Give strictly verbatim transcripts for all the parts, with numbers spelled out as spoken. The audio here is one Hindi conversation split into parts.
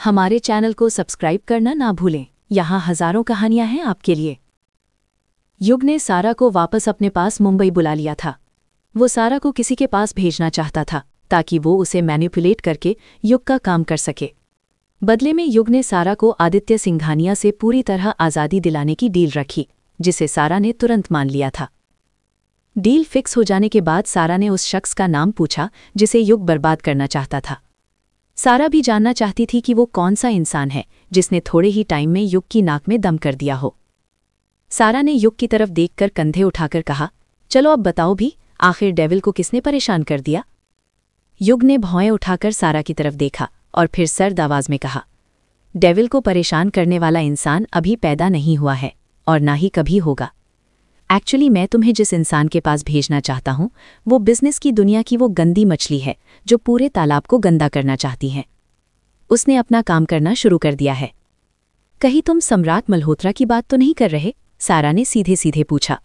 हमारे चैनल को सब्सक्राइब करना ना भूलें। यहाँ हजारों कहानियां हैं आपके लिए। युग ने सारा को वापस अपने पास मुंबई बुला लिया था। वो सारा को किसी के पास भेजना चाहता था ताकि वो उसे मैनिपुलेट करके युग का काम कर सके। बदले में युग ने सारा को आदित्य सिंघानिया से पूरी तरह आज़ादी दिलाने की डील रखी, जिसे सारा ने तुरंत मान लिया था। डील फिक्स हो जाने के बाद सारा ने उस शख्स का नाम पूछा जिसे युग बर्बाद करना चाहता था। सारा भी जानना चाहती थी कि वो कौन सा इंसान है जिसने थोड़े ही टाइम में युग की नाक में दम कर दिया हो। सारा ने युग की तरफ देखकर कंधे उठाकर कहा, चलो अब बताओ भी, आखिर डेविल को किसने परेशान कर दिया? युग ने भौएं उठाकर सारा की तरफ देखा और फिर सर्द आवाज में कहा, डेविल को परेशान करने वाला इंसान अभी पैदा नहीं हुआ है और ना ही कभी होगा। एक्चुअली मैं तुम्हें जिस इंसान के पास भेजना चाहता हूं वो बिजनेस की दुनिया की वो गंदी मछली है जो पूरे तालाब को गंदा करना चाहती है। उसने अपना काम करना शुरू कर दिया है। कहीं तुम सम्राट मल्होत्रा की बात तो नहीं कर रहे? सारा ने सीधे सीधे पूछा।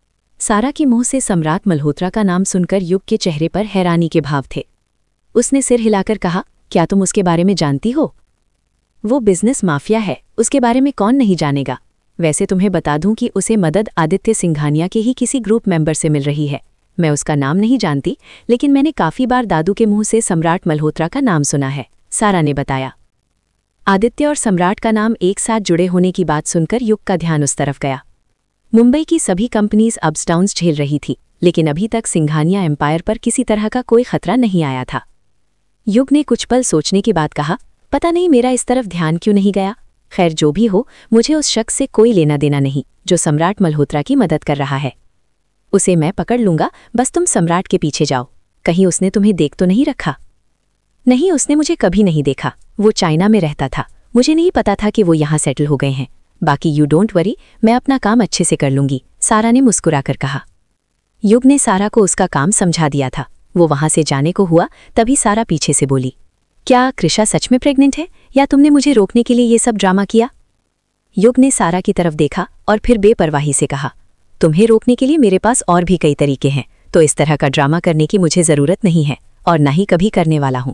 सारा के मुंह से सम्राट मल्होत्रा का नाम सुनकर युग के चेहरे पर हैरानी के भाव थे। उसने सिर हिलाकर कहा, क्या तुम उसके बारे में जानती हो? वो बिजनेस माफिया है, उसके बारे में कौन नहीं जानेगा। वैसे तुम्हें बता दूं कि उसे मदद आदित्य सिंघानिया के ही किसी ग्रुप मेंबर से मिल रही है। मैं उसका नाम नहीं जानती, लेकिन मैंने काफी बार दादू के मुंह से सम्राट मल्होत्रा का नाम सुना है, सारा ने बताया। आदित्य और सम्राट का नाम एक साथ जुड़े होने की बात सुनकर युग का ध्यान उस तरफ गया। मुंबई की सभी कंपनीज अप्स डाउन्स झेल रही थी, लेकिन अभी तक सिंघानिया एम्पायर पर किसी तरह का कोई खतरा नहीं आया था। युग ने कुछ पल सोचने के बाद कहा, पता नहीं मेरा इस तरफ ध्यान क्यों नहीं गया। खैर जो भी हो, मुझे उस शख्स से कोई लेना देना नहीं जो सम्राट मल्होत्रा की मदद कर रहा है। उसे मैं पकड़ लूंगा, बस तुम सम्राट के पीछे जाओ। कहीं उसने तुम्हें देख तो नहीं रखा? नहीं, उसने मुझे कभी नहीं देखा। वो चाइना में रहता था, मुझे नहीं पता था कि वो यहाँ सेटल हो गए हैं। बाकी यू डोंट वरी, मैं अपना काम अच्छे से कर लूंगी, सारा ने मुस्कुराकर कहा। युग ने सारा को उसका काम समझा दिया था। वो वहां से जाने को हुआ, तभी सारा पीछे से बोली, क्या कृषा सच में प्रेग्नेंट है या तुमने मुझे रोकने के लिए ये सब ड्रामा किया? युग ने सारा की तरफ देखा और फिर बेपरवाही से कहा, तुम्हें रोकने के लिए मेरे पास और भी कई तरीके हैं, तो इस तरह का ड्रामा करने की मुझे जरूरत नहीं है और ना ही कभी करने वाला हूं।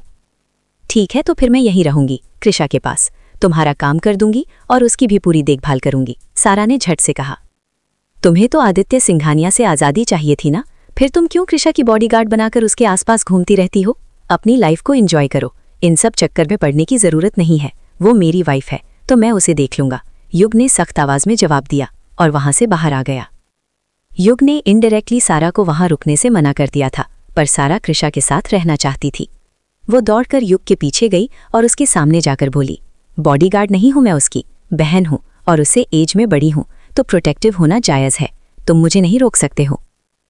ठीक है, तो फिर मैं यहीं रहूंगी, कृषा के पास। तुम्हारा काम कर दूंगी और उसकी भी पूरी देखभाल करूंगी, सारा ने झट से कहा। तुम्हें तो आदित्य सिंघानिया से आज़ादी चाहिए थी ना, फिर तुम क्यों कृषा की बॉडीगार्ड बनाकर उसके आसपास घूमती रहती हो? अपनी लाइफ को एंजॉय करो, इन सब चक्कर में पड़ने की जरूरत नहीं है। वो मेरी वाइफ है तो मैं उसे देख लूंगा, युग ने सख्त आवाज में जवाब दिया और वहां से बाहर आ गया। युग ने इनडायरेक्टली सारा को वहां रुकने से मना कर दिया था, पर सारा कृषा के साथ रहना चाहती थी। वो दौड़कर युग के पीछे गई और उसके सामने जाकर बोली, बॉडीगार्ड नहीं हूं मैं उसकी, बहन हूं और उससे एज में बड़ी हूं, तो प्रोटेक्टिव होना जायज़ है। तुम मुझे नहीं रोक सकते हो।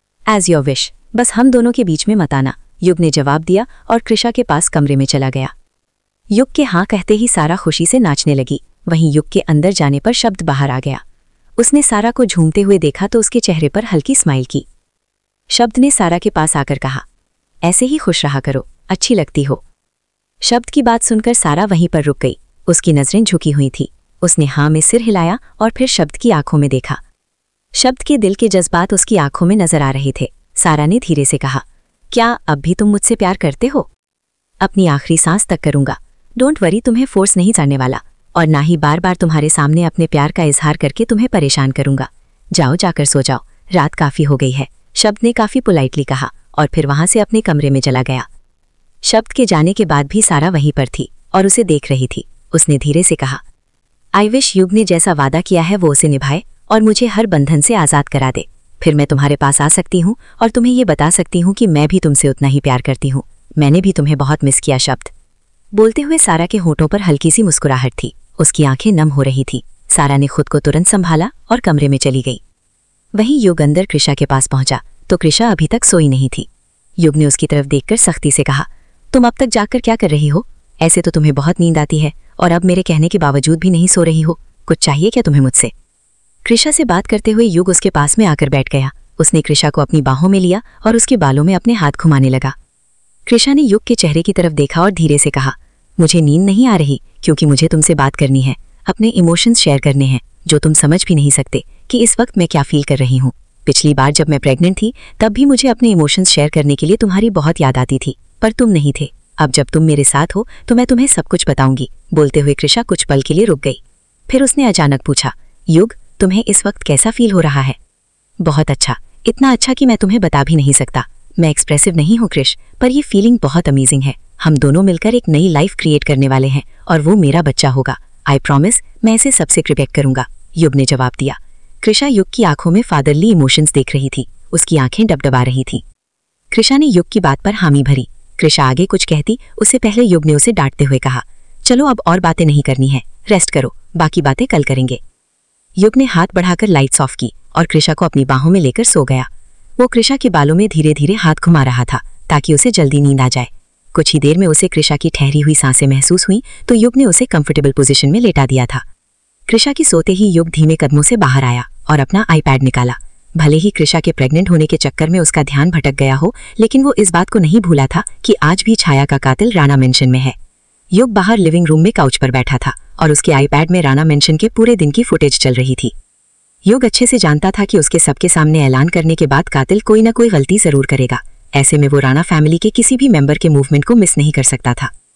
एज योर विश, बस हम दोनों के बीच में मत आना, युग ने जवाब दिया और कृषा के पास कमरे में चला गया। युग के हाँ कहते ही सारा खुशी से नाचने लगी। वहीं युग के अंदर जाने पर शब्द बाहर आ गया। उसने सारा को झूमते हुए देखा तो उसके चेहरे पर हल्की स्माइल की। शब्द ने सारा के पास आकर कहा, ऐसे ही खुश रहा करो, अच्छी लगती हो। शब्द की बात सुनकर सारा वहीं पर रुक गई। उसकी नजरें झुकी हुई थी। उसने हाँ में सिर हिलाया और फिर शब्द की आंखों में देखा। शब्द के दिल के जज्बात उसकी आंखों में नजर आ रहे थे। सारा ने धीरे से कहा, क्या अब भी तुम मुझसे प्यार करते हो? अपनी आखिरी सांस तक करूंगा। डोंट वरी, तुम्हें फोर्स नहीं करने वाला और ना ही बार बार तुम्हारे सामने अपने प्यार का इजहार करके तुम्हें परेशान करूंगा। जाओ, जाकर सो जाओ, रात काफी हो गई है, शब्द ने काफी पोलाइटली कहा और फिर वहां से अपने कमरे में चला गया। शब्द के जाने के बाद भी सारा वहीं पर थी और उसे देख रही थी। उसने धीरे से कहा, आई विश युग ने जैसा वादा किया है वो उसे निभाए और मुझे हर बंधन से आज़ाद करा दे। फिर मैं तुम्हारे पास आ सकती हूँ और तुम्हें ये बता सकती हूँ कि मैं भी तुमसे उतना ही प्यार करती हूँ। मैंने भी तुम्हें बहुत मिस किया। शब्द बोलते हुए सारा के होठों पर हल्की सी मुस्कुराहट थी। उसकी आंखें नम हो रही थी। सारा ने खुद को तुरंत संभाला और कमरे में चली गई। वहीं युग अंदर कृषा के पास पहुंचा तो कृषा अभी तक सोई नहीं थी। युग ने उसकी तरफ देखकर सख्ती से कहा, तुम अब तक जाकर क्या कर रही हो? ऐसे तो तुम्हें बहुत नींद आती है और अब मेरे कहने के बावजूद भी नहीं सो रही हो। कुछ चाहिए क्या तुम्हें मुझसे? कृषा से बात करते हुए युग उसके पास में आकर बैठ गया। उसने कृषा को अपनी बाहों में लिया और उसके बालों में अपने हाथ घुमाने लगा। कृषा ने युग के चेहरे की तरफ देखा और धीरे से कहा, मुझे नींद नहीं आ रही क्योंकि मुझे तुमसे बात करनी है, अपने इमोशंस शेयर करने हैं जो तुम समझ भी नहीं सकते कि इस वक्त मैं क्या फील कर रही हूँ। पिछली बार जब मैं प्रेग्नेंट थी तब भी मुझे अपने इमोशंस शेयर करने के लिए तुम्हारी बहुत याद आती थी, पर तुम नहीं थे। अब जब तुम मेरे साथ हो तो मैं तुम्हें सब कुछ बताऊंगी, बोलते हुए कृषा कुछ पल के लिए रुक गई। फिर उसने अचानक पूछा, युग, तुम्हें इस वक्त कैसा फील हो रहा है? बहुत अच्छा, इतना अच्छा कि मैं तुम्हें बता भी नहीं सकता। मैं एक्सप्रेसिव नहीं हूँ कृष, पर ये फीलिंग बहुत अमेजिंग है। हम दोनों मिलकर एक नई लाइफ क्रिएट करने वाले हैं और वो मेरा बच्चा होगा। आई प्रॉमिस, मैं इसे सबसे प्रिपेक्ट करूंगा, युग ने जवाब दिया। कृषा युग की आंखों में फादरली इमोशंस देख रही थी, उसकी आंखें डबडबा रही थी। कृषा ने युग की बात पर हामी भरी। कृषा आगे कुछ कहती उससे पहले युग ने उसे डांटते हुए कहा, चलो अब और बातें नहीं करनी है, रेस्ट करो, बाकी बातें कल करेंगे। युग ने हाथ बढ़ाकर लाइट्स ऑफ की और कृषा को अपनी बाहों में लेकर सो गया। वो कृषा के बालों में धीरे धीरे हाथ घुमा रहा था ताकि उसे जल्दी नींद आ जाए। कुछ ही देर में उसे कृषा की ठहरी हुई सांसें महसूस हुई तो युग ने उसे कंफर्टेबल पोजीशन में लेटा दिया था। कृषा की सोते ही युग धीमे कदमों से बाहर आया और अपना आईपैड निकाला। भले ही कृषा के प्रेग्नेंट होने के चक्कर में उसका ध्यान भटक गया हो, लेकिन वो इस बात को नहीं भूला था कि आज भी छाया का कातिल राणा मेंशन में है। युग बाहर लिविंग रूम में काउच पर बैठा था और उसके आईपैड में राणा मेंशन के पूरे दिन की फुटेज चल रही थी। युग अच्छे से जानता था कि उसके सबके सामने ऐलान करने के बाद कातिल कोई ना कोई गलती जरूर करेगा। ऐसे में वो राणा फैमिली के किसी भी मेंबर के मूवमेंट को मिस नहीं कर सकता था।